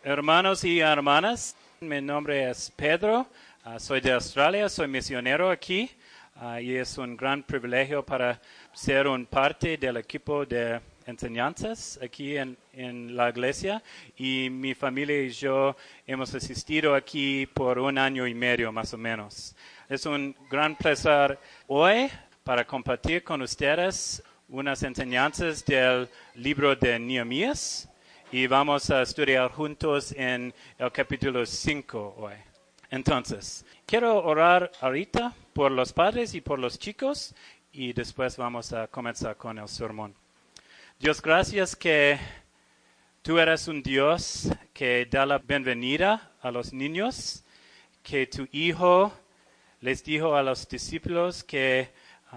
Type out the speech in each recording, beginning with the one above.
Hermanos y hermanas, mi nombre es Pedro, soy de Australia, soy misionero aquí y es un gran privilegio para ser un parte del equipo de enseñanzas aquí en la iglesia y mi familia y yo hemos asistido aquí por 1 año y medio más o menos. Es un gran placer hoy para compartir con ustedes unas enseñanzas del libro de Nehemías. Y vamos a estudiar juntos en el capítulo 5 hoy. Entonces, quiero orar ahorita por los padres y por los chicos y después vamos a comenzar con el sermón. Dios, gracias que tú eres un Dios que da la bienvenida a los niños, que tu Hijo les dijo a los discípulos que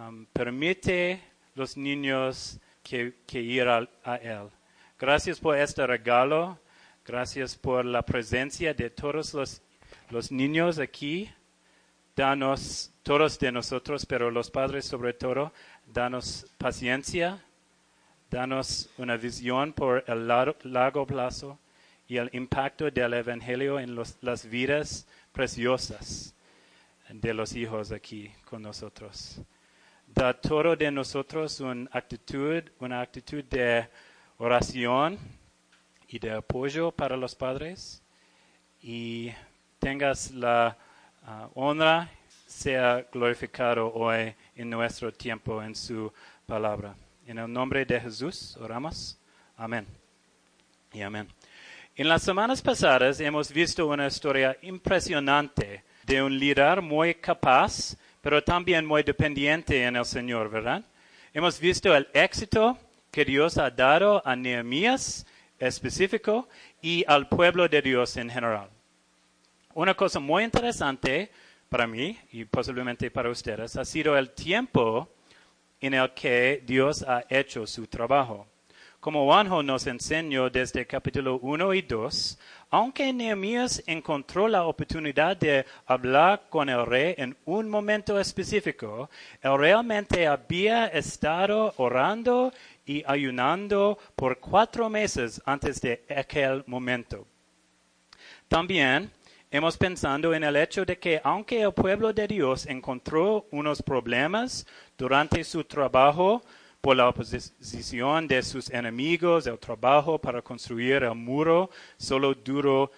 permite los niños que ir a Él. Gracias por este regalo, gracias por la presencia de todos los niños aquí. Danos, todos de nosotros, pero los padres sobre todo, danos paciencia, danos una visión por el largo plazo y el impacto del Evangelio en las vidas preciosas de los hijos aquí con nosotros. Da todo de nosotros una actitud de oración y de apoyo para los padres y tengas la honra, sea glorificado hoy en nuestro tiempo en su palabra. En el nombre de Jesús oramos. Amén. Y amén. En las semanas pasadas hemos visto una historia impresionante de un líder muy capaz, pero también muy dependiente en el Señor, ¿verdad? Hemos visto el éxito que Dios ha dado a Nehemías específico y al pueblo de Dios en general. Una cosa muy interesante para mí y posiblemente para ustedes ha sido el tiempo en el que Dios ha hecho su trabajo. Como Juanjo nos enseñó desde capítulo 1 y 2, aunque Nehemías encontró la oportunidad de hablar con el rey en un momento específico, él realmente había estado orando y ayunando por 4 meses antes de aquel momento. También hemos pensado en el hecho de que aunque el pueblo de Dios encontró unos problemas durante su trabajo por la oposición de sus enemigos, el trabajo para construir el muro solo duró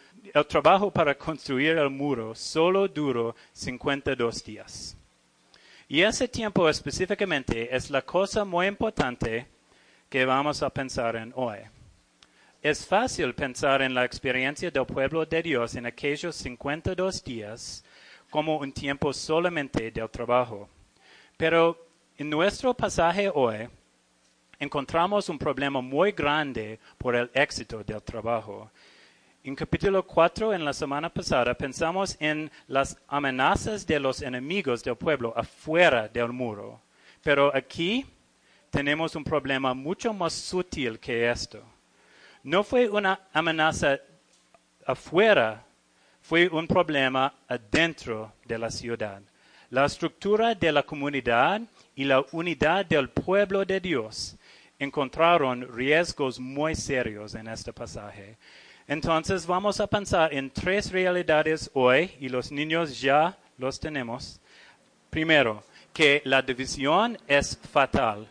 52 días. Y ese tiempo específicamente es la cosa muy importante que vamos a pensar en hoy. Es fácil pensar en la experiencia del pueblo de Dios en aquellos 52 días como un tiempo solamente del trabajo. Pero en nuestro pasaje hoy encontramos un problema muy grande por el éxito del trabajo. En capítulo 4, en la semana pasada, pensamos en las amenazas de los enemigos del pueblo afuera del muro. Pero aquí tenemos un problema mucho más sutil que esto. No fue una amenaza afuera, fue un problema adentro de la ciudad. La estructura de la comunidad y la unidad del pueblo de Dios encontraron riesgos muy serios en este pasaje. Entonces vamos a pensar en 3 realidades hoy, y los niños ya los tenemos. Primero, que la división es fatal.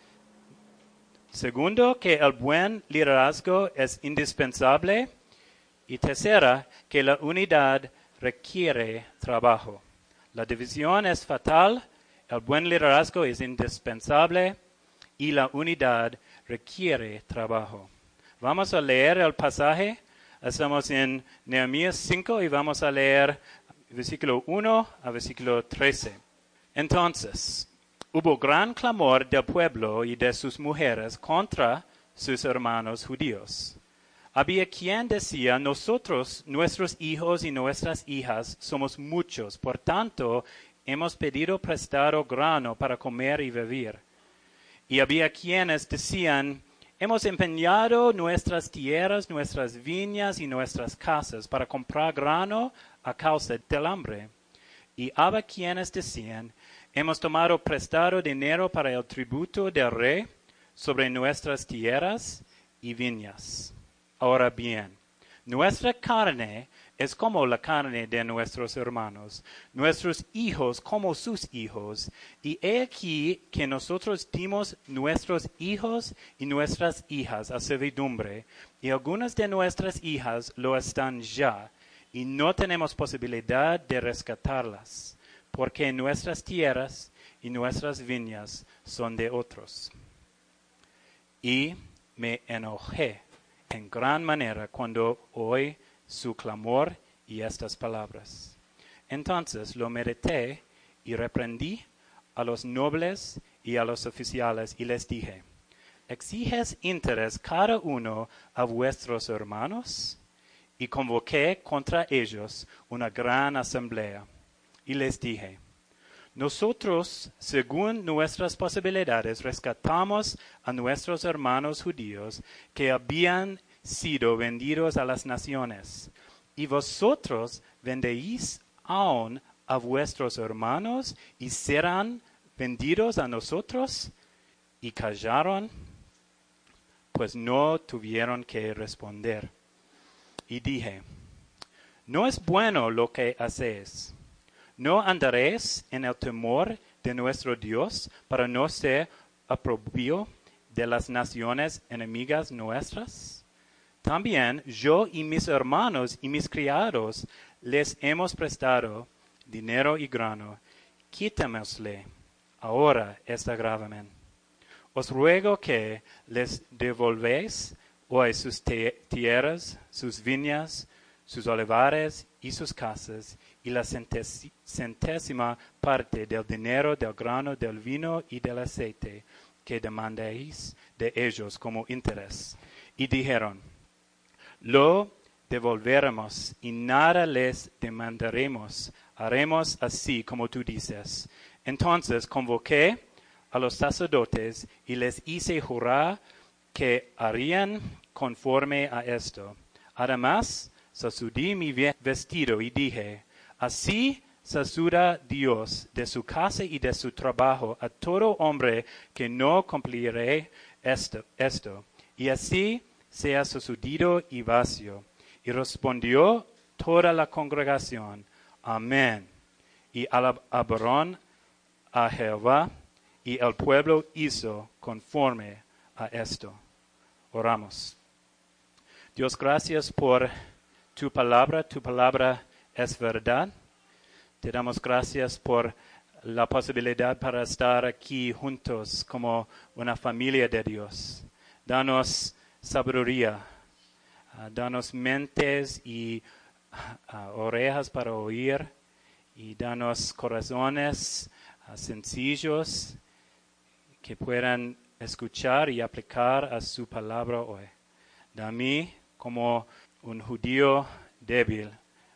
Segundo, que el buen liderazgo es indispensable. Y tercera, que la unidad requiere trabajo. La división es fatal, el buen liderazgo es indispensable y la unidad requiere trabajo. Vamos a leer el pasaje. Estamos en Nehemías 5 y vamos a leer versículo 1 a versículo 13. Entonces, hubo gran clamor del pueblo y de sus mujeres contra sus hermanos judíos. Había quien decía, nosotros, nuestros hijos y nuestras hijas, somos muchos, por tanto, hemos pedido prestado grano para comer y beber. Y había quienes decían, hemos empeñado nuestras tierras, nuestras viñas y nuestras casas para comprar grano a causa del hambre. Y había quienes decían, hemos tomado prestado dinero para el tributo del rey sobre nuestras tierras y viñas. Ahora bien, Nuestra carne es como la carne de nuestros hermanos, nuestros hijos como sus hijos. Y he aquí que nosotros dimos nuestros hijos y nuestras hijas a servidumbre, y algunas de nuestras hijas lo están ya, y no tenemos posibilidad de rescatarlas, porque nuestras tierras y nuestras viñas son de otros. Y me enojé en gran manera cuando oí su clamor y estas palabras. Entonces lo medité y reprendí a los nobles y a los oficiales y les dije, ¿exiges interés cada uno a vuestros hermanos? Y convoqué contra ellos una gran asamblea. Y les dije, nosotros, según nuestras posibilidades, rescatamos a nuestros hermanos judíos que habían sido vendidos a las naciones. Y vosotros vendéis aún a vuestros hermanos y serán vendidos a nosotros. Y callaron, pues no tuvieron que responder. Y dije, no es bueno lo que hacéis. ¿No andaréis en el temor de nuestro Dios para no ser oprobio de las naciones enemigas nuestras? También yo y mis hermanos y mis criados les hemos prestado dinero y grano. Quítamosle ahora esta gravamen. Os ruego que les devolvéis hoy sus tierras, sus viñas, sus olivares y sus casas, y la centésima parte del dinero, del grano, del vino y del aceite que demandéis de ellos como interés. Y dijeron, lo devolveremos y nada les demandaremos. Haremos así como tú dices. Entonces convoqué a los sacerdotes y les hice jurar que harían conforme a esto. Además, sacudí mi vestido y dije, así sacuda Dios de su casa y de su trabajo a todo hombre que no cumpliré esto. Y así sea sacudido y vacío. Y respondió toda la congregación, amén. Y alabaron a Jehová, y el pueblo hizo conforme a esto. Oramos. Dios, gracias por tu palabra es verdad. Te damos gracias por la posibilidad para estar aquí juntos como una familia de Dios. Danos sabiduría, danos mentes y orejas para oír, y danos corazones sencillos que puedan escuchar y aplicar a su palabra hoy. Dame como un judío débil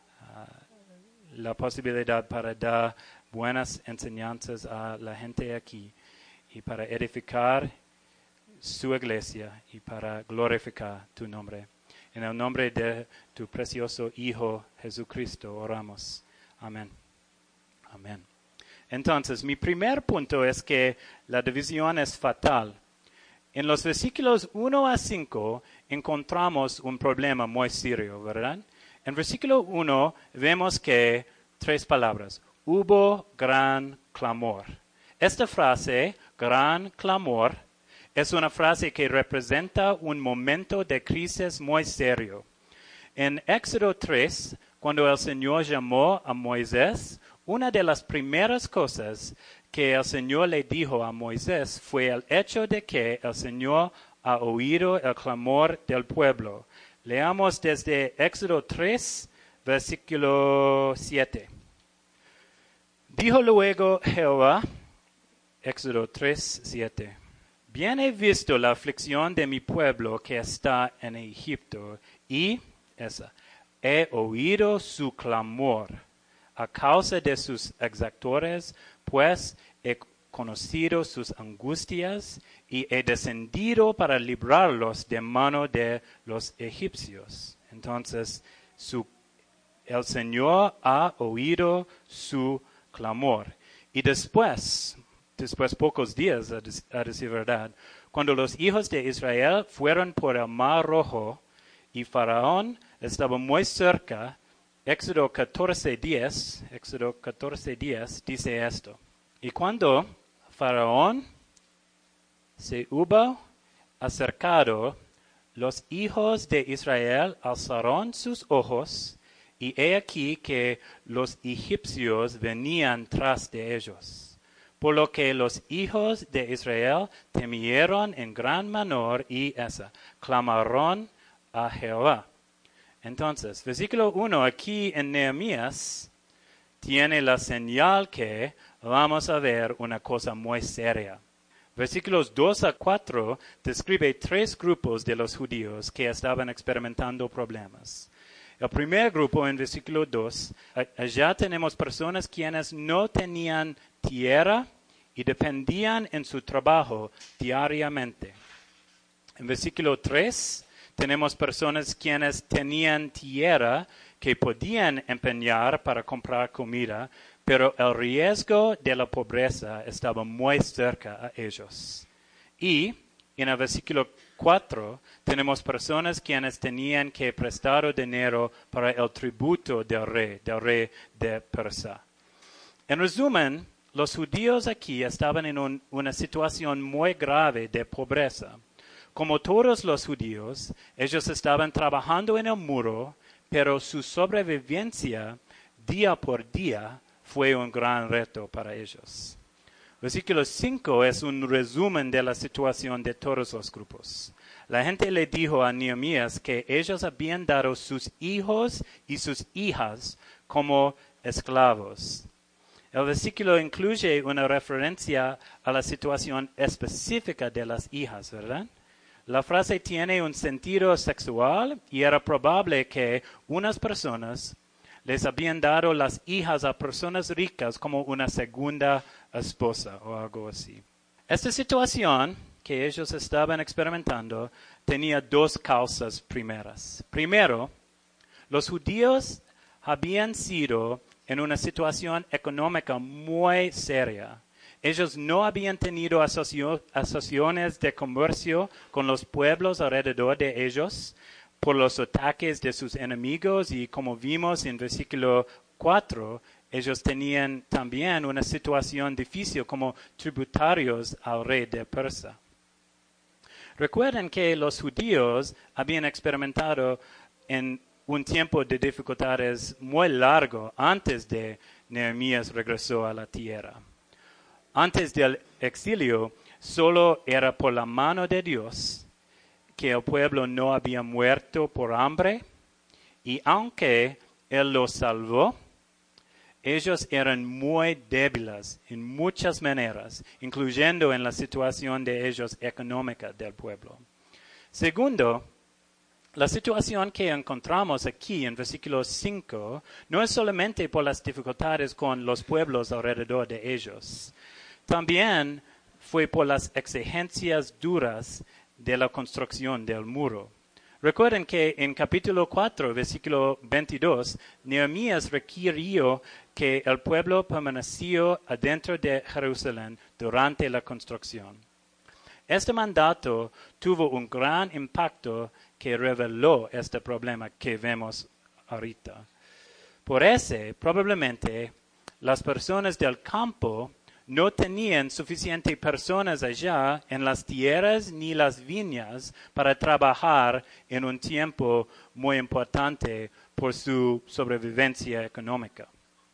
la posibilidad para dar buenas enseñanzas a la gente aquí y para edificar su iglesia y para glorificar tu nombre. En el nombre de tu precioso Hijo Jesucristo oramos. Amén. Amén. Entonces, mi primer punto es que la división es fatal. En los versículos 1 a 5 encontramos un problema muy serio, ¿verdad? En versículo 1 vemos que 3 palabras. Hubo gran clamor. Esta frase, gran clamor, es una frase que representa un momento de crisis muy serio. En Éxodo 3, cuando el Señor llamó a Moisés, una de las primeras cosas que el Señor le dijo a Moisés fue el hecho de que el Señor ha oído el clamor del pueblo. Leamos desde Éxodo 3, versículo 7. Dijo luego Jehová, Éxodo 3, 7. Bien he visto la aflicción de mi pueblo que está en Egipto, y he oído su clamor a causa de sus exactores, pues he conocido sus angustias y he descendido para librarlos de mano de los egipcios. Entonces, el Señor ha oído su clamor. Y después pocos días, a decir verdad, cuando los hijos de Israel fueron por el Mar Rojo y Faraón estaba muy cerca. Éxodo 14:10 dice esto. Y cuando Faraón se hubo acercado, los hijos de Israel alzaron sus ojos, y he aquí que los egipcios venían tras de ellos. Por lo que los hijos de Israel temieron en gran manera y clamaron a Jehová. Entonces, versículo 1 aquí en Nehemías tiene la señal que vamos a ver una cosa muy seria. Versículos 2 a 4 describe 3 grupos de los judíos que estaban experimentando problemas. El primer grupo, en versículo 2, allá tenemos personas quienes no tenían tierra y dependían en su trabajo diariamente. En versículo 3, tenemos personas quienes tenían tierra que podían empeñar para comprar comida, pero el riesgo de la pobreza estaba muy cerca a ellos. Y en el versículo 4 tenemos personas quienes tenían que prestar dinero para el tributo del rey de Persia. En resumen, los judíos aquí estaban en una situación muy grave de pobreza. Como todos los judíos, ellos estaban trabajando en el muro, pero su sobrevivencia día por día fue un gran reto para ellos. Versículo 5 es un resumen de la situación de todos los grupos. La gente le dijo a Nehemías que ellos habían dado sus hijos y sus hijas como esclavos. El versículo incluye una referencia a la situación específica de las hijas, ¿verdad? La frase tiene un sentido sexual y era probable que unas personas les habían dado las hijas a personas ricas como una segunda esposa o algo así. Esta situación que ellos estaban experimentando tenía 2 causas primeras. Primero, los judíos habían sido en una situación económica muy seria. Ellos no habían tenido asociaciones de comercio con los pueblos alrededor de ellos por los ataques de sus enemigos y como vimos en versículo 4, ellos tenían también una situación difícil como tributarios al rey de Persia. Recuerden que los judíos habían experimentado en un tiempo de dificultades muy largo antes de Nehemías regresó a la tierra. Antes del exilio, solo era por la mano de Dios que el pueblo no había muerto por hambre, y aunque Él los salvó, ellos eran muy débiles en muchas maneras, incluyendo en la situación de ellos económica del pueblo. Segundo, la situación que encontramos aquí en versículo 5 no es solamente por las dificultades con los pueblos alrededor de ellos. También fue por las exigencias duras de la construcción del muro. Recuerden que en capítulo 4, versículo 22, Nehemías requirió que el pueblo permaneció adentro de Jerusalén durante la construcción. Este mandato tuvo un gran impacto que reveló este problema que vemos ahorita. Por eso, probablemente, las personas del campo no tenían suficientes personas allá en las tierras ni las viñas para trabajar en un tiempo muy importante por su sobrevivencia económica.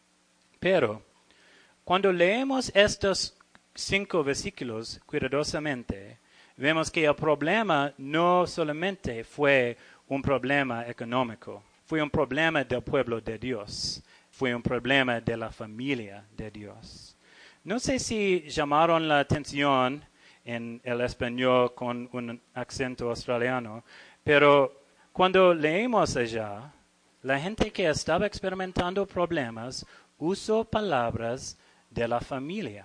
Pero cuando leemos estos 5 versículos cuidadosamente, vemos que el problema no solamente fue un problema económico, fue un problema del pueblo de Dios, fue un problema de la familia de Dios. No sé si llamaron la atención en el español con un acento australiano, pero cuando leemos allá, la gente que estaba experimentando problemas usó palabras de la familia.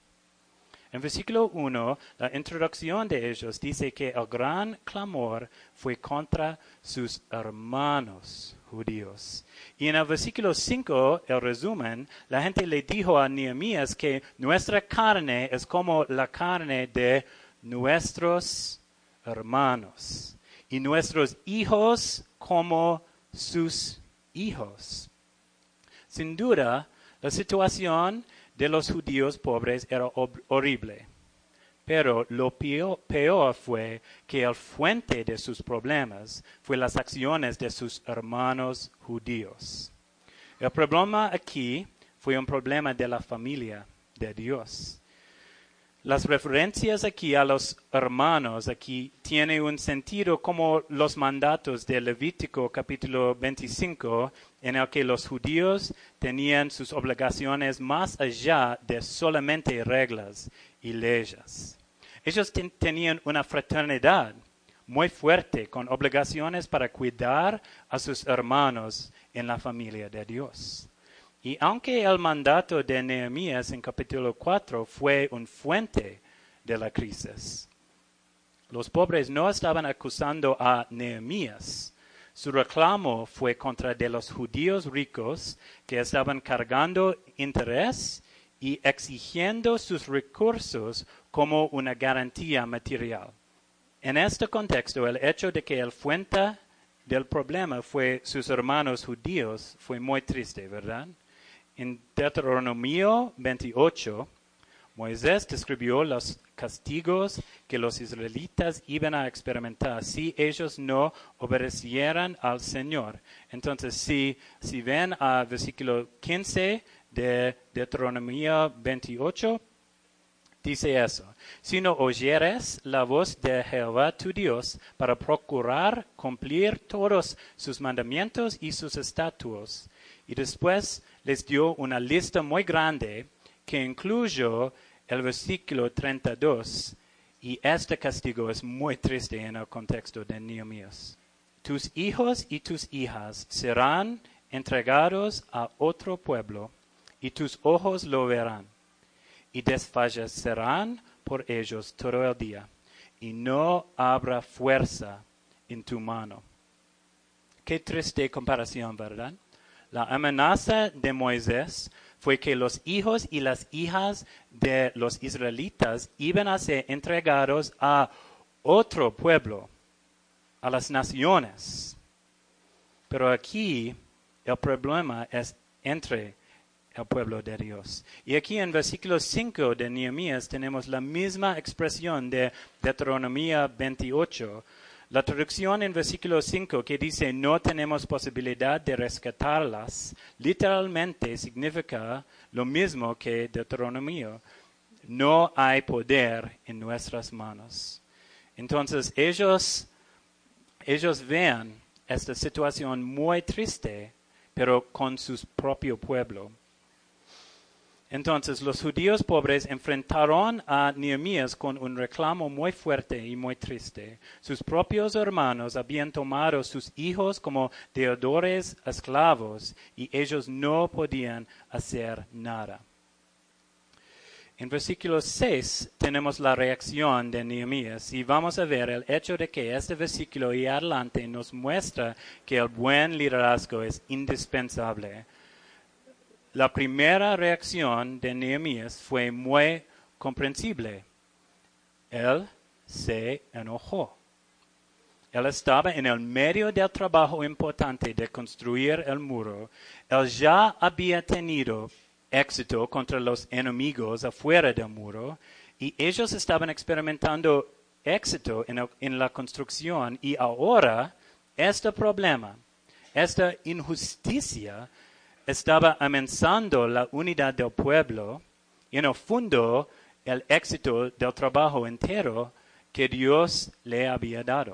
En versículo 1, la introducción de ellos dice que el gran clamor fue contra sus hermanos judíos. Y en el versículo 5, el resumen, la gente le dijo a Nehemías que nuestra carne es como la carne de nuestros hermanos. y nuestros hijos como sus hijos. Sin duda, la situación de los judíos pobres era horrible. Pero lo peor fue que el fuente de sus problemas fue las acciones de sus hermanos judíos. El problema aquí fue un problema de la familia de Dios. Las referencias aquí a los hermanos aquí tienen un sentido como los mandatos de Levítico capítulo 25, en el que los judíos tenían sus obligaciones más allá de solamente reglas y leyes. Ellos tenían una fraternidad muy fuerte con obligaciones para cuidar a sus hermanos en la familia de Dios. Y aunque el mandato de Nehemías en capítulo 4 fue una fuente de la crisis, los pobres no estaban acusando a Nehemías. Su reclamo fue contra de los judíos ricos que estaban cargando interés y exigiendo sus recursos como una garantía material. En este contexto, el hecho de que el fuente del problema fue sus hermanos judíos fue muy triste, ¿verdad? En Deuteronomio 28, Moisés describió los castigos que los israelitas iban a experimentar si ellos no obedecieran al Señor. Entonces, si ven a versículo 15 de Deuteronomio 28, dice eso: si no oyeres la voz de Jehová tu Dios para procurar cumplir todos sus mandamientos y sus estatutos. Y después les dio una lista muy grande que incluyó el versículo 32. Y este castigo es muy triste en el contexto de Nehemías. Tus hijos y tus hijas serán entregados a otro pueblo, y tus ojos lo verán, y desfallecerán por ellos todo el día, y no habrá fuerza en tu mano. Qué triste comparación, ¿verdad? La amenaza de Moisés fue que los hijos y las hijas de los israelitas iban a ser entregados a otro pueblo, a las naciones. Pero aquí el problema es entre el pueblo de Dios. Y aquí en versículo 5 de Nehemías tenemos la misma expresión de Deuteronomio 28. La traducción en versículo 5 que dice no tenemos posibilidad de rescatarlas, literalmente significa lo mismo que Deuteronomio. No hay poder en nuestras manos. Entonces ellos ven esta situación muy triste, pero con su propio pueblo. Entonces los judíos pobres enfrentaron a Nehemías con un reclamo muy fuerte y muy triste. Sus propios hermanos habían tomado sus hijos como deudores esclavos y ellos no podían hacer nada. En versículo 6 tenemos la reacción de Nehemías y vamos a ver el hecho de que este versículo y adelante nos muestra que el buen liderazgo es indispensable. La primera reacción de Nehemías fue muy comprensible. Él se enojó. Él estaba en el medio del trabajo importante de construir el muro. Él ya había tenido éxito contra los enemigos afuera del muro y ellos estaban experimentando éxito en la construcción y ahora este problema, esta injusticia estaba amenazando la unidad del pueblo y en el fondo el éxito del trabajo entero que Dios le había dado.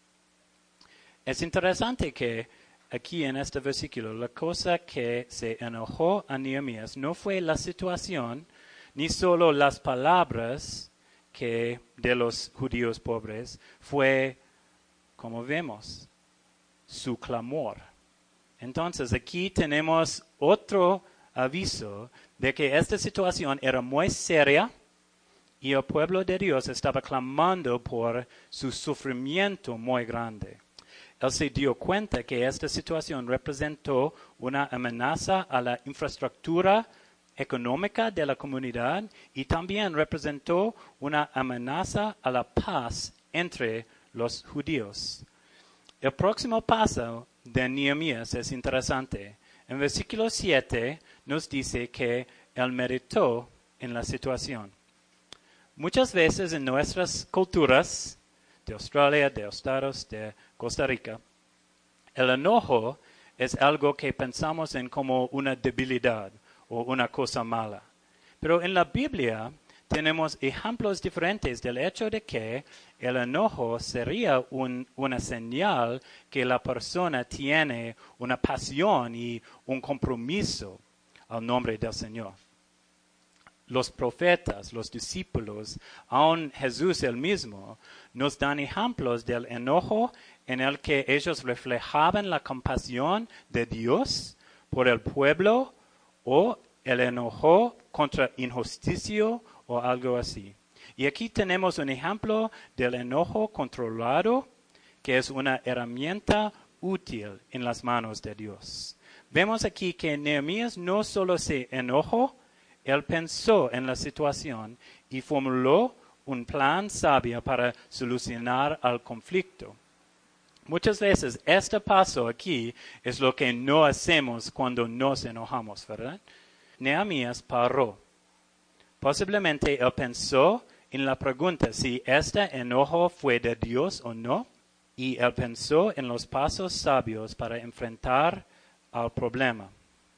Es interesante que aquí en este versículo la cosa que se enojó a Nehemías no fue la situación ni solo las palabras de los judíos pobres, fue, como vemos, su clamor. Entonces aquí tenemos otro aviso de que esta situación era muy seria y el pueblo de Dios estaba clamando por su sufrimiento muy grande. Él se dio cuenta que esta situación representó una amenaza a la infraestructura económica de la comunidad y también representó una amenaza a la paz entre los judíos. El próximo paso de Nehemías es interesante. En versículo 7 nos dice que él meditó en la situación. Muchas veces en nuestras culturas, de Australia, de Estados, de Costa Rica, el enojo es algo que pensamos en como una debilidad o una cosa mala. Pero en la Biblia tenemos ejemplos diferentes del hecho de que el enojo sería una señal que la persona tiene una pasión y un compromiso al nombre del Señor. Los profetas, los discípulos, aun Jesús él mismo, nos dan ejemplos del enojo en el que ellos reflejaban la compasión de Dios por el pueblo o el enojo contra injusticia o algo así. Y aquí tenemos un ejemplo del enojo controlado, que es una herramienta útil en las manos de Dios. Vemos aquí que Nehemías no solo se enojó, él pensó en la situación y formuló un plan sabio para solucionar el conflicto. Muchas veces este paso aquí es lo que no hacemos cuando nos enojamos, ¿verdad? Nehemías paró. Posiblemente él pensó en la pregunta si este enojo fue de Dios o no, y él pensó en los pasos sabios para enfrentar al problema.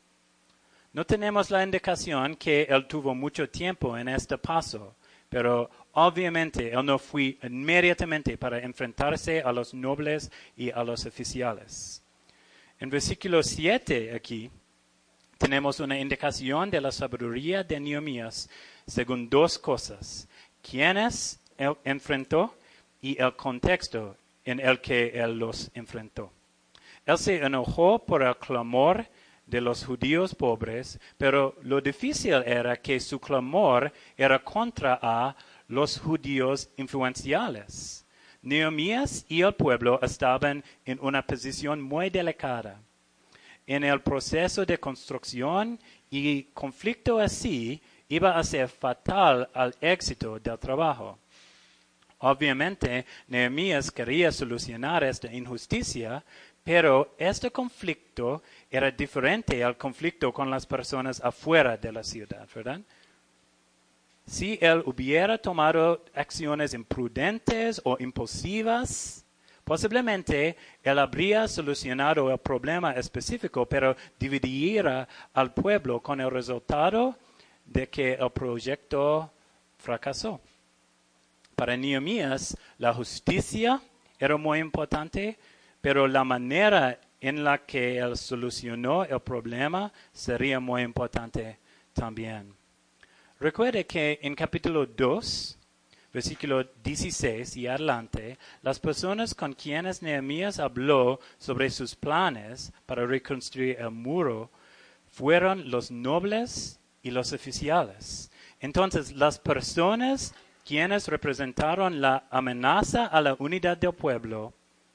No tenemos la indicación que él tuvo mucho tiempo en este paso, pero obviamente él no fue inmediatamente para enfrentarse a los nobles y a los oficiales. En versículo 7 aquí tenemos una indicación de la sabiduría de Nehemías según dos cosas: quiénes él enfrentó y el contexto en el que él los enfrentó. Él se enojó por el clamor de los judíos pobres, pero lo difícil era que su clamor era contra a los judíos influenciales. Nehemías y el pueblo estaban en una posición muy delicada. En el proceso de construcción y conflicto así iba a ser fatal al éxito del trabajo. Obviamente, Nehemías quería solucionar esta injusticia, pero este conflicto era diferente al conflicto con las personas afuera de la ciudad, ¿verdad? Si él hubiera tomado acciones imprudentes o impulsivas, posiblemente él habría solucionado el problema específico, pero dividiría al pueblo con el resultado de que el proyecto fracasó. Para Nehemías, la justicia era muy importante, pero la manera en la que él solucionó el problema sería muy importante también. Recuerde que en capítulo 2, versículo 16 y adelante, las personas con quienes Nehemías habló sobre sus planes para reconstruir el muro fueron los nobles y los oficiales. Entonces, las personas quienes representaron la amenaza a la unidad del pueblo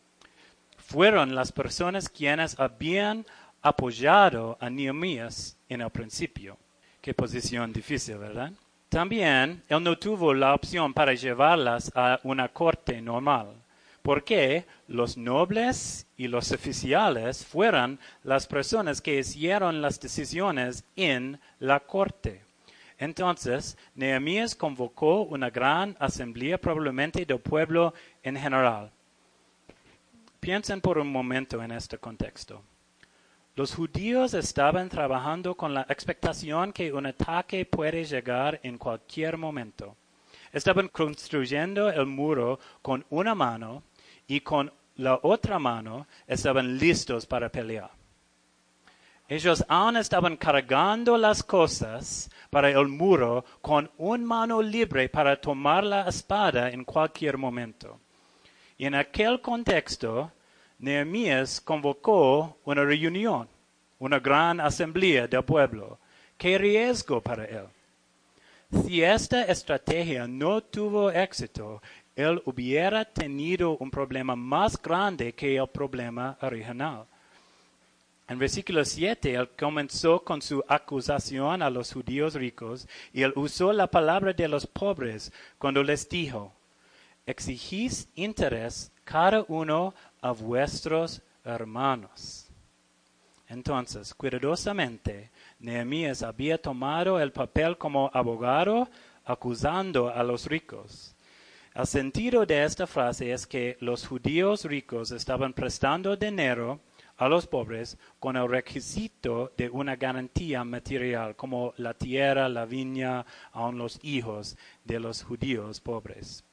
fueron las personas quienes habían apoyado a Nehemías en el principio. Qué posición difícil, ¿verdad? También él no tuvo la opción para llevarlas a una corte normal, porque los nobles y los oficiales fueron las personas que hicieron las decisiones en la corte. Entonces, Nehemías convocó una gran asamblea probablemente del pueblo en general. Piensen por un momento en este contexto. Los judíos estaban trabajando con la expectación que un ataque puede llegar en cualquier momento. Estaban construyendo el muro con una mano y con la otra mano estaban listos para pelear. Ellos aún estaban cargando las cosas para el muro con una mano libre para tomar la espada en cualquier momento. Y en aquel contexto, Nehemías convocó una reunión, una gran asamblea del pueblo. ¡Qué riesgo para él! Si esta estrategia no tuvo éxito, él hubiera tenido un problema más grande que el problema original. En versículo 7, él comenzó con su acusación a los judíos ricos y él usó la palabra de los pobres cuando les dijo: exigís interés cada uno a vuestros hermanos. Entonces, cuidadosamente, Nehemías había tomado el papel como abogado acusando a los ricos. El sentido de esta frase es que los judíos ricos estaban prestando dinero a los pobres con el requisito de una garantía material, como la tierra, la viña, aun los hijos de los judíos pobres.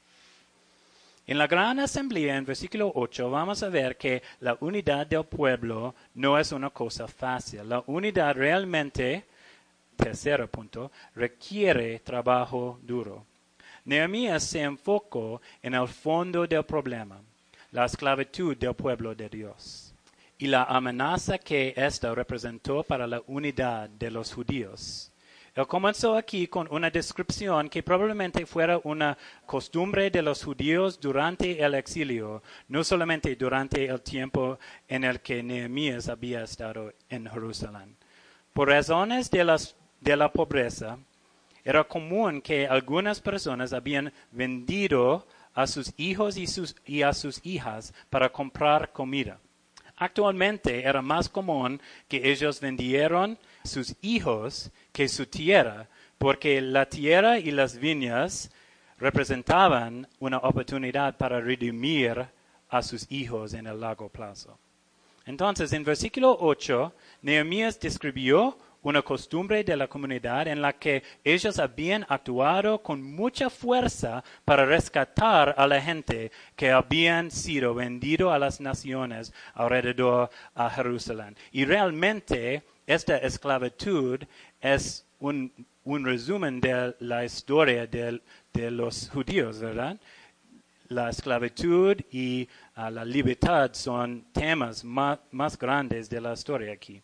En la gran asamblea, en versículo 8, vamos a ver que la unidad del pueblo no es una cosa fácil. La unidad realmente, tercer punto, requiere trabajo duro. Nehemías se enfocó en el fondo del problema, la esclavitud del pueblo de Dios, y la amenaza que ésta representó para la unidad de los judíos. Él comenzó aquí con una descripción que probablemente fuera una costumbre de los judíos durante el exilio, no solamente durante el tiempo en el que Nehemías había estado en Jerusalén. Por razones de la pobreza, era común que algunas personas habían vendido a sus hijos y a sus hijas para comprar comida. Actualmente era más común que ellos vendieran sus hijos que su tierra, porque la tierra y las viñas representaban una oportunidad para redimir a sus hijos en el largo plazo. Entonces, en versículo 8, Nehemías describió una costumbre de la comunidad en la que ellos habían actuado con mucha fuerza para rescatar a la gente que habían sido vendido a las naciones alrededor a Jerusalén. Y realmente esta esclavitud es un resumen de la historia de los judíos, ¿verdad? La esclavitud y la libertad son temas más grandes de la historia aquí.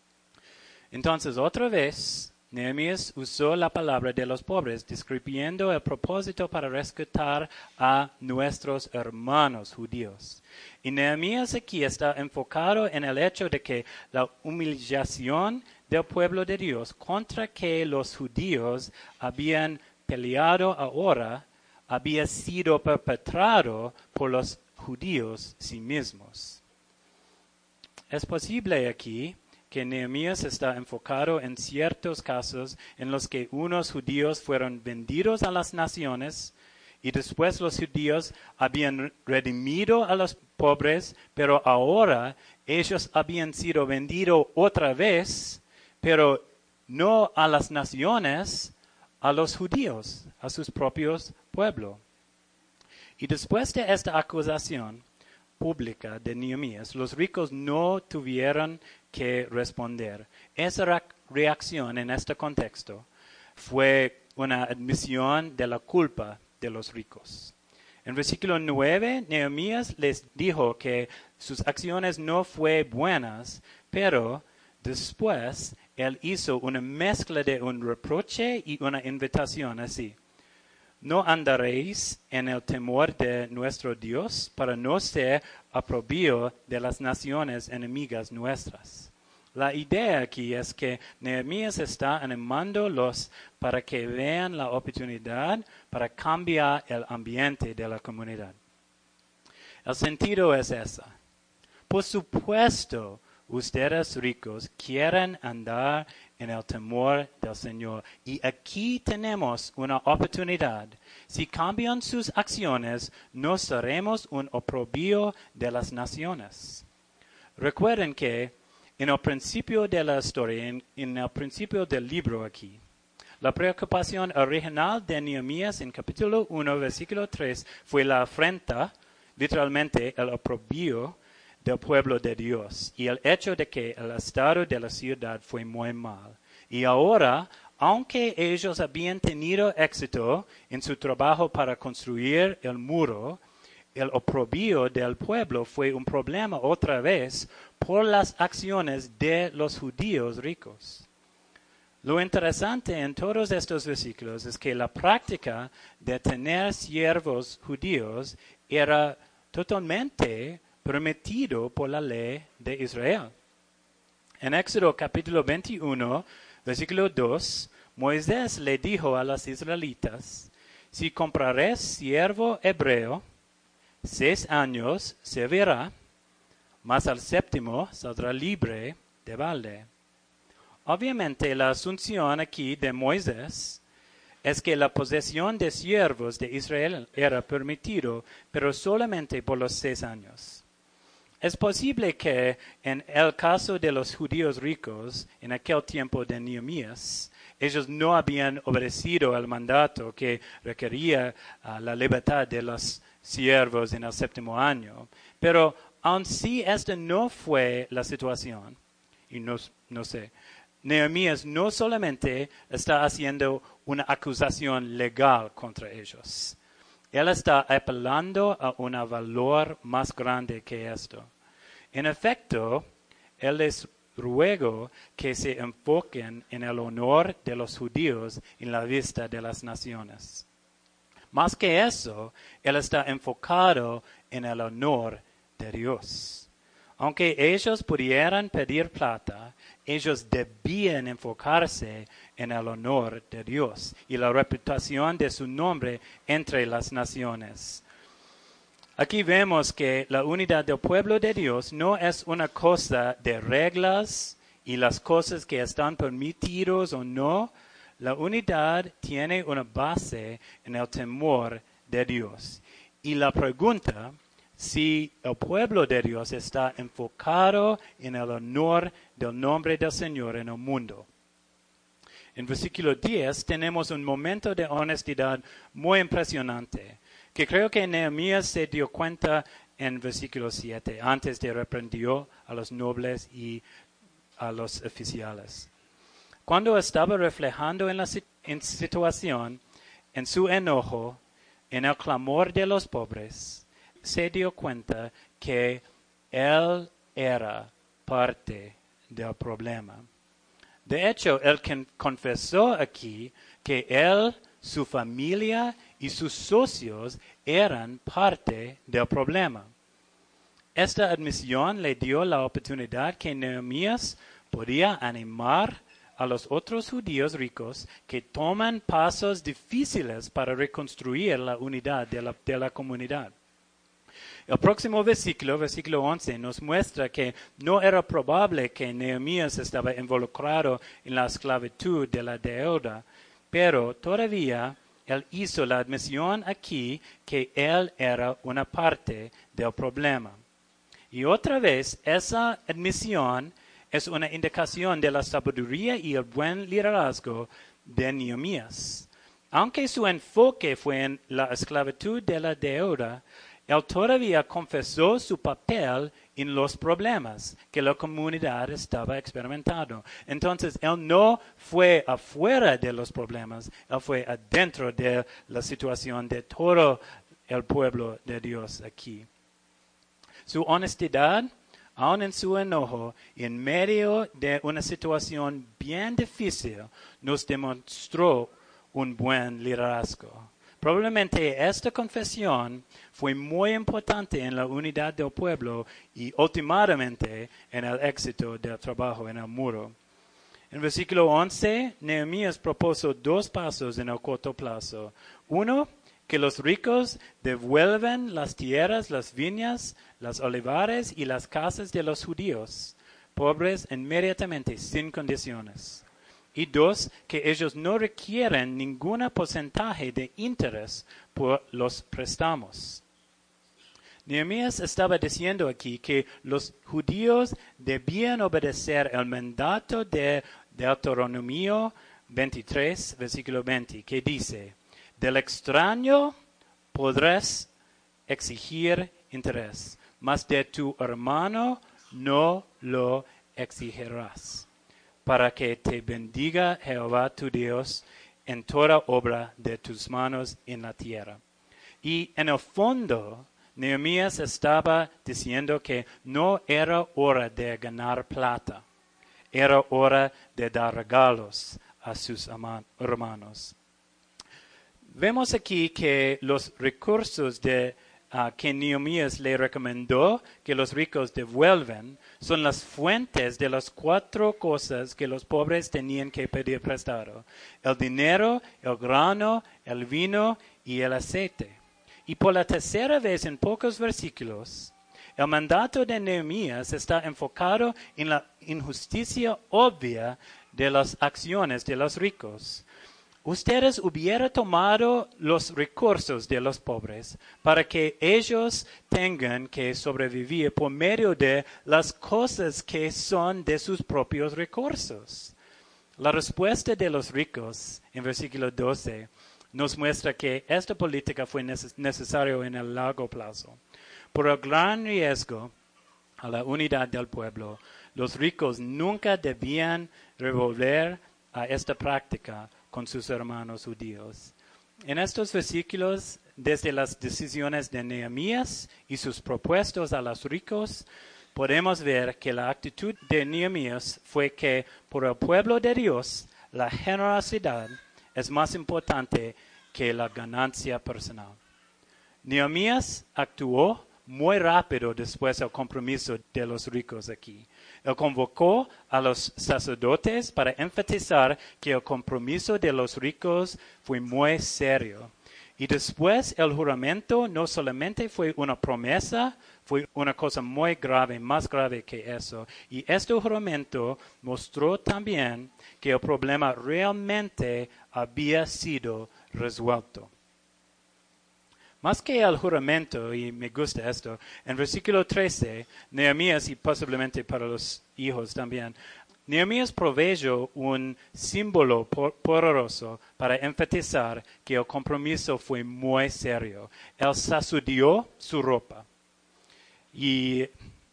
Entonces, otra vez, Nehemías usó la palabra de los pobres, describiendo el propósito para rescatar a nuestros hermanos judíos. Y Nehemías aquí está enfocado en el hecho de que la humillación del pueblo de Dios contra que los judíos habían peleado ahora había sido perpetrado por los judíos sí mismos. Es posible aquí que Nehemías está enfocado en ciertos casos en los que unos judíos fueron vendidos a las naciones y después los judíos habían redimido a los pobres, pero ahora ellos habían sido vendidos otra vez, pero no a las naciones, a los judíos, a sus propios pueblos. Y después de esta acusación pública de Nehemías, los ricos no tuvieron que responder. Esa reacción en este contexto fue una admisión de la culpa de los ricos. En versículo 9, Nehemías les dijo que sus acciones no fueron buenas, pero después él hizo una mezcla de un reproche y una invitación así. No andaréis en el temor de nuestro Dios para no ser aprobio de las naciones enemigas nuestras. La idea aquí es que Nehemías está animándolos para que vean la oportunidad para cambiar el ambiente de la comunidad. El sentido es ese. Por supuesto, ustedes ricos quieren andar en el temor del Señor. Y aquí tenemos una oportunidad. Si cambian sus acciones, no seremos un oprobio de las naciones. Recuerden que en el principio de la historia, en el principio del libro aquí, la preocupación original de Nehemías en capítulo 1, versículo 3, fue la afrenta, literalmente el oprobio del pueblo de Dios y el hecho de que el estado de la ciudad fue muy mal. Y ahora, aunque ellos habían tenido éxito en su trabajo para construir el muro, el oprobio del pueblo fue un problema otra vez por las acciones de los judíos ricos. Lo interesante en todos estos versículos es que la práctica de tener siervos judíos era totalmente permitido por la ley de Israel. En Éxodo capítulo 21, versículo 2, Moisés le dijo a los israelitas, si comprares siervo hebreo, 6 años servirá, mas al séptimo saldrá libre de balde. Obviamente la asunción aquí de Moisés es que la posesión de siervos de Israel era permitido, pero solamente por los 6 años. Es posible que en el caso de los judíos ricos, en aquel tiempo de Nehemías, ellos no habían obedecido al mandato que requería la libertad de los siervos en el 7º año. Pero aun si esta no fue la situación, y no sé, Nehemías no solamente está haciendo una acusación legal contra ellos. Él está apelando a un valor más grande que esto. En efecto, él les ruego que se enfoquen en el honor de los judíos en la vista de las naciones. Más que eso, él está enfocado en el honor de Dios. Aunque ellos pudieran pedir plata, ellos debían enfocarse en el honor de Dios y la reputación de su nombre entre las naciones. Aquí vemos que la unidad del pueblo de Dios no es una cosa de reglas y las cosas que están permitidas o no. La unidad tiene una base en el temor de Dios. Y la pregunta, si el pueblo de Dios está enfocado en el honor del nombre del Señor en el mundo. En versículo 10 tenemos un momento de honestidad muy impresionante, que creo que Nehemías se dio cuenta en versículo 7, antes de reprendió a los nobles y a los oficiales. Cuando estaba reflejando en la situación, en su enojo, en el clamor de los pobres, se dio cuenta que él era parte del problema. De hecho, él confesó aquí que él, su familia y sus socios eran parte del problema. Esta admisión le dio la oportunidad que Nehemías podía animar a los otros judíos ricos que toman pasos difíciles para reconstruir la unidad de la comunidad. El próximo versículo 11, nos muestra que no era probable que Nehemías estaba involucrado en la esclavitud de la deuda, pero todavía él hizo la admisión aquí que él era una parte del problema. Y otra vez, esa admisión es una indicación de la sabiduría y el buen liderazgo de Nehemías. Aunque su enfoque fue en la esclavitud de la deuda, él todavía confesó su papel en los problemas que la comunidad estaba experimentando. Entonces, él no fue afuera de los problemas, él fue adentro de la situación de todo el pueblo de Dios aquí. Su honestidad, aun en su enojo, en medio de una situación bien difícil, nos demostró un buen liderazgo. Probablemente esta confesión fue muy importante en la unidad del pueblo y últimamente en el éxito del trabajo en el muro. En versículo 11, Nehemías propuso 2 pasos en el corto plazo. Uno, que los ricos devuelvan las tierras, las viñas, los olivares y las casas de los judíos, pobres inmediatamente, sin condiciones. Y 2, que ellos no requieren ningún porcentaje de interés por los préstamos. Nehemías estaba diciendo aquí que los judíos debían obedecer el mandato de Deuteronomio 23, versículo 20, que dice, del extraño podrás exigir interés, mas de tu hermano no lo exigirás, para que te bendiga Jehová tu Dios en toda obra de tus manos en la tierra. Y en el fondo, Nehemías estaba diciendo que no era hora de ganar plata, era hora de dar regalos a sus hermanos. Vemos aquí que los recursos que Nehemías le recomendó que los ricos devuelven son las fuentes de las 4 cosas que los pobres tenían que pedir prestado: el dinero, el grano, el vino y el aceite. Y por la tercera vez en pocos versículos, el mandato de Nehemías está enfocado en la injusticia obvia de las acciones de los ricos. Ustedes hubieran tomado los recursos de los pobres para que ellos tengan que sobrevivir por medio de las cosas que son de sus propios recursos. La respuesta de los ricos en versículo 12 nos muestra que esta política fue necesaria en el largo plazo. Por el gran riesgo a la unidad del pueblo, los ricos nunca debían revolver a esta práctica con sus hermanos judíos. En estos versículos, desde las decisiones de Nehemías y sus propuestas a los ricos, podemos ver que la actitud de Nehemías fue que por el pueblo de Dios, la generosidad es más importante que la ganancia personal. Nehemías actuó muy rápido después del compromiso de los ricos aquí. Él convocó a los sacerdotes para enfatizar que el compromiso de los ricos fue muy serio. Y después el juramento no solamente fue una promesa, fue una cosa muy grave, más grave que eso. Y este juramento mostró también que el problema realmente había sido resuelto. Más que el juramento, y me gusta esto, en versículo 13, Nehemías, y posiblemente para los hijos también, Nehemías proveyó un símbolo poderoso para enfatizar que el compromiso fue muy serio. Él sacudió su ropa. Y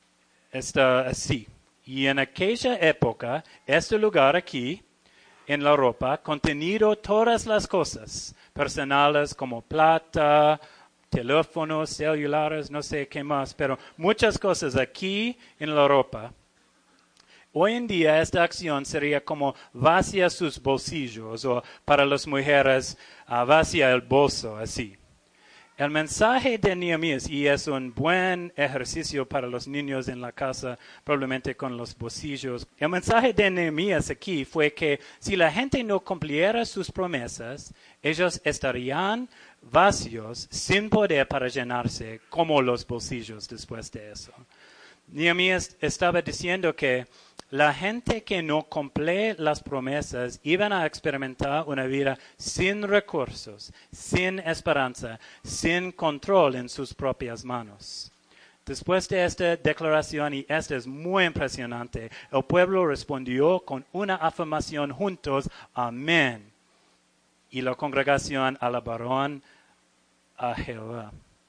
está así. Y en aquella época, este lugar aquí, en la ropa, contenido todas las cosas personales como plata, teléfonos, celulares, no sé qué más, pero muchas cosas aquí en la ropa. Hoy en día esta acción sería como vacía sus bolsillos o para las mujeres vacía el bolso, así. El mensaje de Nehemías, y es un buen ejercicio para los niños en la casa, probablemente con los bolsillos. El mensaje de Nehemías aquí fue que si la gente no cumpliera sus promesas, ellos estarían vacíos, sin poder para llenarse, como los bolsillos después de eso. Nehemías estaba diciendo que la gente que no cumple las promesas iban a experimentar una vida sin recursos, sin esperanza, sin control en sus propias manos. Después de esta declaración, y esta es muy impresionante, el pueblo respondió con una afirmación juntos, amén. Y la congregación alabaron a Jehová.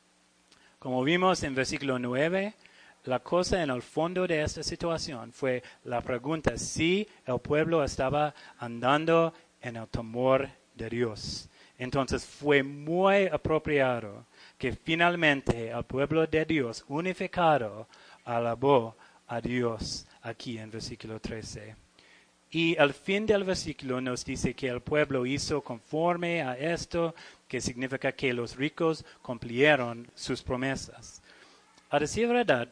Como vimos en versículo 9, la cosa en el fondo de esta situación fue la pregunta si el pueblo estaba andando en el temor de Dios. Entonces fue muy apropiado que finalmente el pueblo de Dios unificado alabó a Dios aquí en versículo 13. Y al fin del versículo nos dice que el pueblo hizo conforme a esto, que significa que los ricos cumplieron sus promesas. A decir verdad,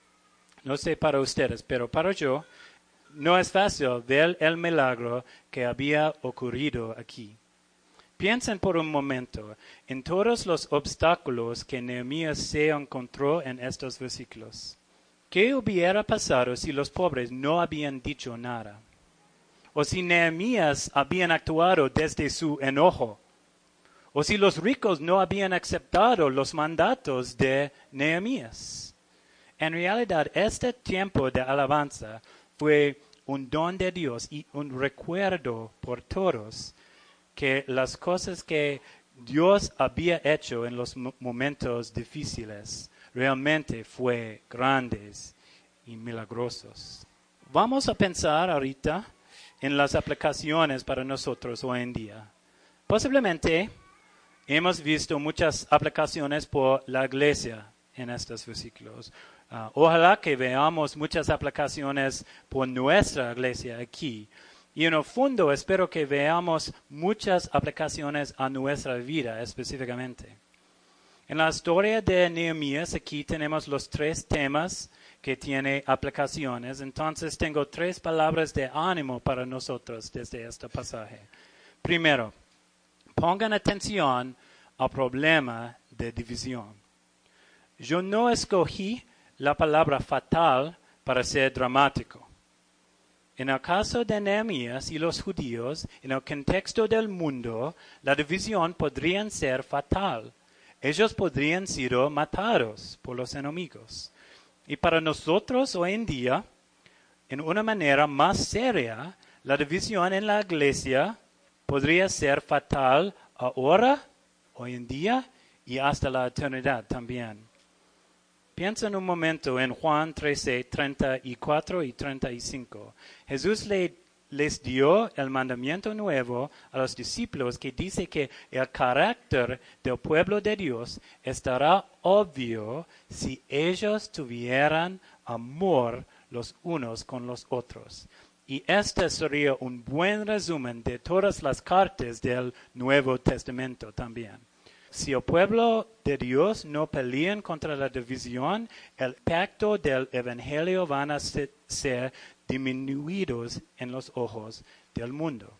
no sé para ustedes, pero para yo, no es fácil ver el milagro que había ocurrido aquí. Piensen por un momento en todos los obstáculos que Nehemías se encontró en estos versículos. ¿Qué hubiera pasado si los pobres no habían dicho nada? O si Nehemías habían actuado desde su enojo. O si los ricos no habían aceptado los mandatos de Nehemías. En realidad, este tiempo de alabanza fue un don de Dios y un recuerdo por todos que las cosas que Dios había hecho en los momentos difíciles realmente fue grandes y milagrosos. Vamos a pensar ahorita en las aplicaciones para nosotros hoy en día. Posiblemente hemos visto muchas aplicaciones por la iglesia en estos versículos. Ojalá que veamos muchas aplicaciones por nuestra iglesia aquí. Y en el fondo espero que veamos muchas aplicaciones a nuestra vida específicamente. En la historia de Nehemías aquí tenemos los 3 temas que tiene aplicaciones. Entonces tengo 3 palabras de ánimo para nosotros desde este pasaje. Primero, pongan atención al problema de división. Yo no escogí la palabra fatal para ser dramático. En el caso de Nehemías y los judíos, en el contexto del mundo, la división podría ser fatal. Ellos podrían ser matados por los enemigos. Y para nosotros hoy en día, en una manera más seria, la división en la iglesia podría ser fatal ahora, hoy en día y hasta la eternidad también. Piensa en un momento en Juan 13, 34 y 35. Jesús les dio el mandamiento nuevo a los discípulos que dice que el carácter del pueblo de Dios estará obvio si ellos tuvieran amor los unos con los otros. Y este sería un buen resumen de todas las cartas del Nuevo Testamento también. Si el pueblo de Dios no pelea contra la división, el impacto del Evangelio van a ser disminuidos en los ojos del mundo.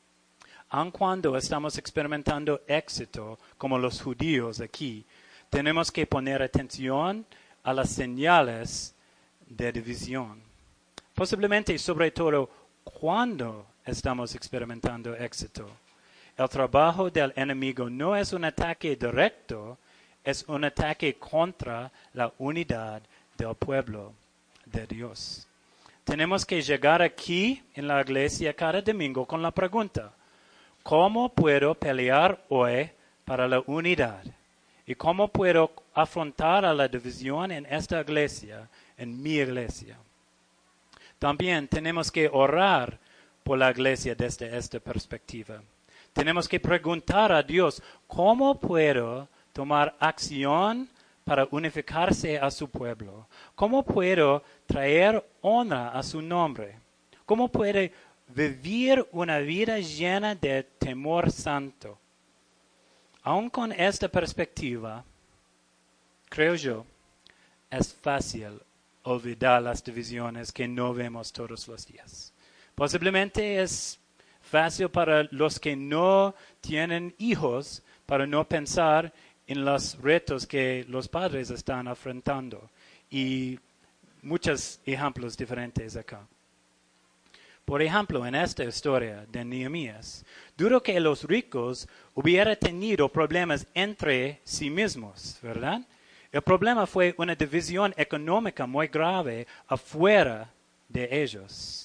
Aun cuando estamos experimentando éxito, como los judíos aquí, tenemos que poner atención a las señales de división. Posiblemente, sobre todo, cuando estamos experimentando éxito. El trabajo del enemigo no es un ataque directo, es un ataque contra la unidad del pueblo de Dios. Tenemos que llegar aquí en la iglesia cada domingo con la pregunta, ¿cómo puedo pelear hoy para la unidad? ¿Y cómo puedo afrontar a la división en esta iglesia, en mi iglesia? También tenemos que orar por la iglesia desde esta perspectiva. Tenemos que preguntar a Dios, ¿cómo puedo tomar acción para unificarse a su pueblo? ¿Cómo puedo traer honra a su nombre? ¿Cómo puedo vivir una vida llena de temor santo? Aun con esta perspectiva, creo yo, es fácil olvidar las divisiones que no vemos todos los días. Posiblemente es fácil para los que no tienen hijos para no pensar en los retos que los padres están afrontando. Y muchos ejemplos diferentes acá. Por ejemplo, en esta historia de Nehemías, dudo que los ricos hubieran tenido problemas entre sí mismos, ¿verdad? El problema fue una división económica muy grave afuera de ellos.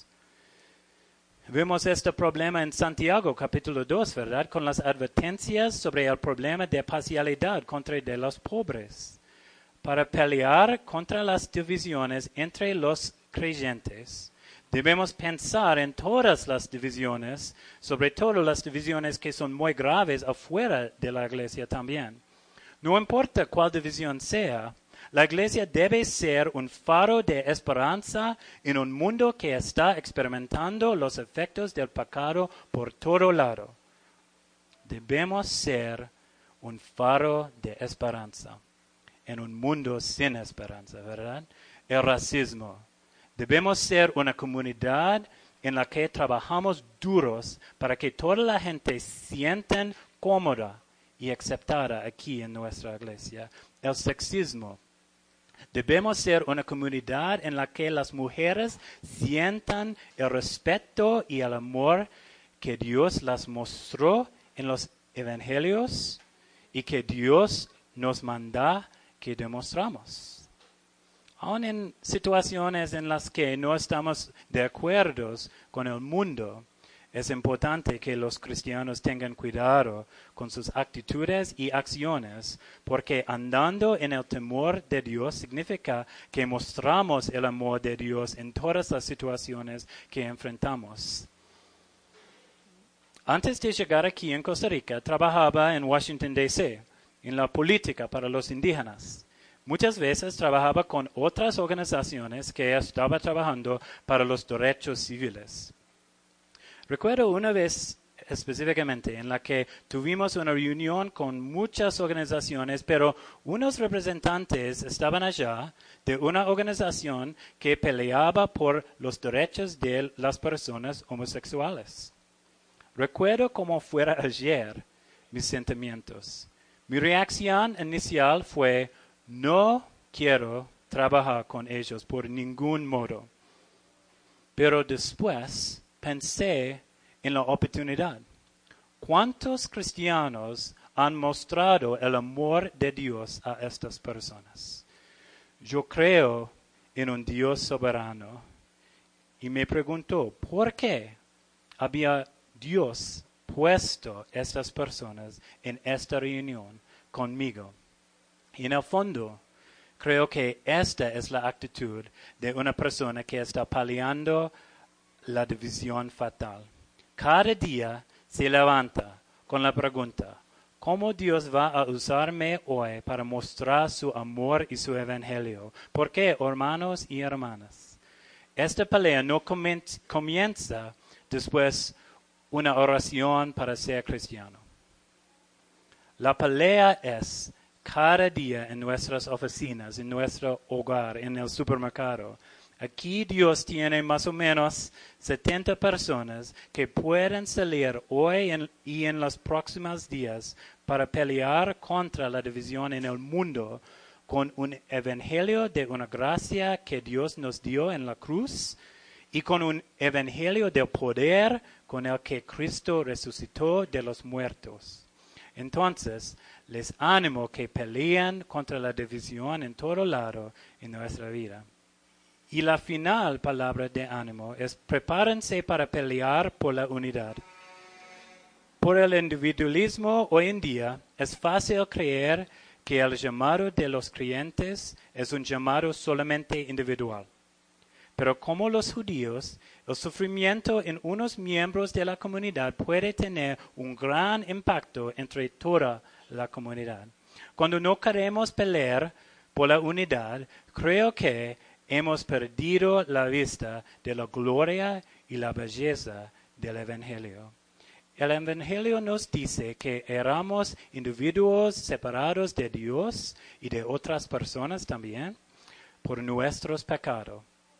Vemos este problema en Santiago capítulo 2, ¿verdad? Con las advertencias sobre el problema de parcialidad contra de los pobres. Para pelear contra las divisiones entre los creyentes, debemos pensar en todas las divisiones, sobre todo las divisiones que son muy graves afuera de la iglesia también. No importa cuál división sea, la iglesia debe ser un faro de esperanza en un mundo que está experimentando los efectos del pecado por todo lado. Debemos ser un faro de esperanza en un mundo sin esperanza, ¿verdad? El racismo. Debemos ser una comunidad en la que trabajamos duros para que toda la gente sienta cómoda y aceptada aquí en nuestra iglesia. El sexismo. Debemos ser una comunidad en la que las mujeres sientan el respeto y el amor que Dios las mostró en los evangelios y que Dios nos manda que demostramos. Aun en situaciones en las que no estamos de acuerdo con el mundo, es importante que los cristianos tengan cuidado con sus actitudes y acciones, porque andando en el temor de Dios significa que mostramos el amor de Dios en todas las situaciones que enfrentamos. Antes de llegar aquí en Costa Rica, trabajaba en Washington, D.C., en la política para los indígenas. Muchas veces trabajaba con otras organizaciones que estaban trabajando para los derechos civiles. Recuerdo una vez específicamente en la que tuvimos una reunión con muchas organizaciones, pero unos representantes estaban allá de una organización que peleaba por los derechos de las personas homosexuales. Recuerdo como fuera ayer mis sentimientos. Mi reacción inicial fue, no quiero trabajar con ellos por ningún modo. Pero después pensé en la oportunidad. ¿Cuántos cristianos han mostrado el amor de Dios a estas personas? Yo creo en un Dios soberano y me preguntó, ¿por qué había Dios puesto estas personas en esta reunión conmigo? Y en el fondo, creo que esta es la actitud de una persona que está paliando la división fatal. Cada día se levanta con la pregunta, ¿cómo Dios va a usarme hoy para mostrar su amor y su evangelio? ¿Por qué, hermanos y hermanas? Esta pelea no comienza después una oración para ser cristiano. La pelea es cada día en nuestras oficinas, en nuestro hogar, en el supermercado. Aquí Dios tiene más o menos 70 personas que pueden salir hoy y en los próximos días para pelear contra la división en el mundo con un evangelio de una gracia que Dios nos dio en la cruz y con un evangelio del poder con el que Cristo resucitó de los muertos. Entonces, les animo que peleen contra la división en todo lado en nuestra vida. Y la final palabra de ánimo es prepárense para pelear por la unidad. Por el individualismo hoy en día es fácil creer que el llamado de los creyentes es un llamado solamente individual. Pero como los judíos, el sufrimiento en unos miembros de la comunidad puede tener un gran impacto entre toda la comunidad. Cuando no queremos pelear por la unidad, creo que hemos perdido la vista de la gloria y la belleza del Evangelio. El Evangelio nos dice que éramos individuos separados de Dios y de otras personas también por nuestros pecados.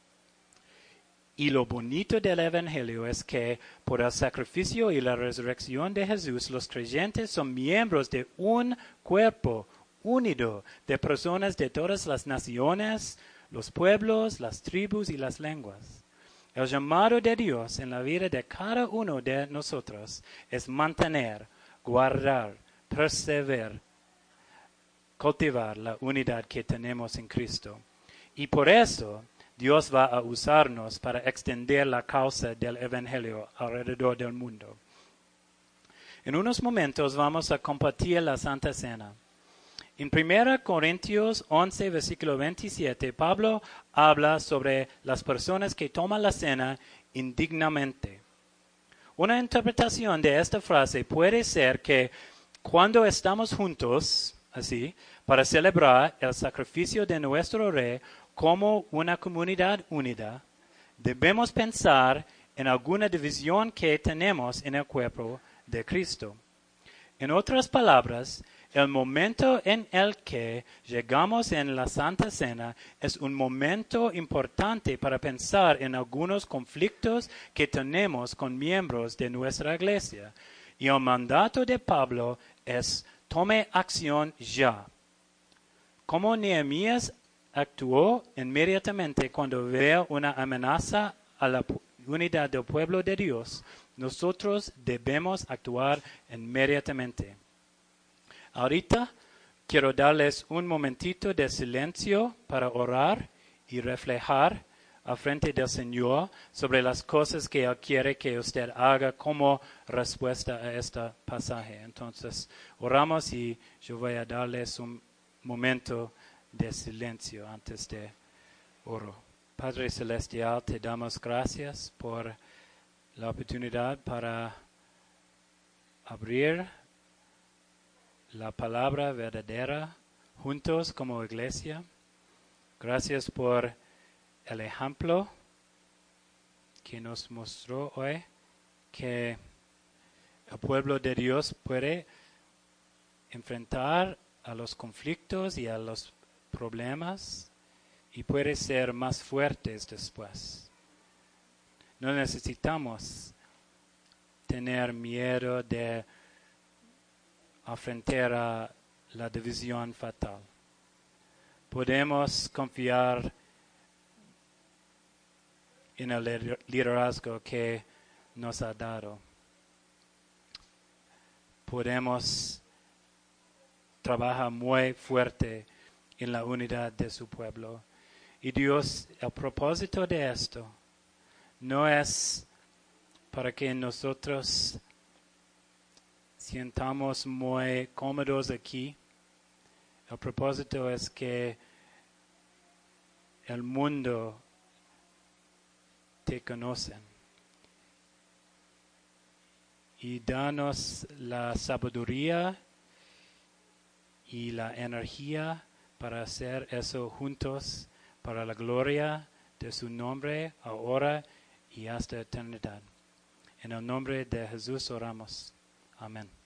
Y lo bonito del Evangelio es que por el sacrificio y la resurrección de Jesús, los creyentes son miembros de un cuerpo unido de personas de todas las naciones, los pueblos, las tribus y las lenguas. El llamado de Dios en la vida de cada uno de nosotros es mantener, guardar, perseverar, cultivar la unidad que tenemos en Cristo. Y por eso Dios va a usarnos para extender la causa del Evangelio alrededor del mundo. En unos momentos vamos a compartir la Santa Cena. En 1 Corintios 11, versículo 27, Pablo habla sobre las personas que toman la cena indignamente. Una interpretación de esta frase puede ser que cuando estamos juntos, así, para celebrar el sacrificio de nuestro Rey como una comunidad unida, debemos pensar en alguna división que tenemos en el cuerpo de Cristo. En otras palabras, el momento en el que llegamos en la Santa Cena es un momento importante para pensar en algunos conflictos que tenemos con miembros de nuestra iglesia. Y el mandato de Pablo es: tome acción ya. Como Nehemías actuó inmediatamente cuando veo una amenaza a la unidad del pueblo de Dios, nosotros debemos actuar inmediatamente. Ahorita quiero darles un momentito de silencio para orar y reflejar al frente del Señor sobre las cosas que Él quiere que usted haga como respuesta a este pasaje. Entonces, oramos y yo voy a darles un momento de silencio antes de oro. Padre Celestial, te damos gracias por la oportunidad para abrir la palabra verdadera juntos como iglesia. Gracias por el ejemplo que nos mostró hoy, que el pueblo de Dios puede enfrentar a los conflictos y a los problemas y puede ser más fuertes después. No necesitamos tener miedo de enfrentar a la división fatal. Podemos confiar en el liderazgo que nos ha dado. Podemos trabajar muy fuerte en la unidad de su pueblo. Y Dios, el propósito de esto no es para que nosotros sientamos muy cómodos aquí. El propósito es que el mundo te conozca y danos la sabiduría y la energía para hacer eso juntos, para la gloria de su nombre, ahora y hasta eternidad. En el nombre de Jesús oramos. Amén.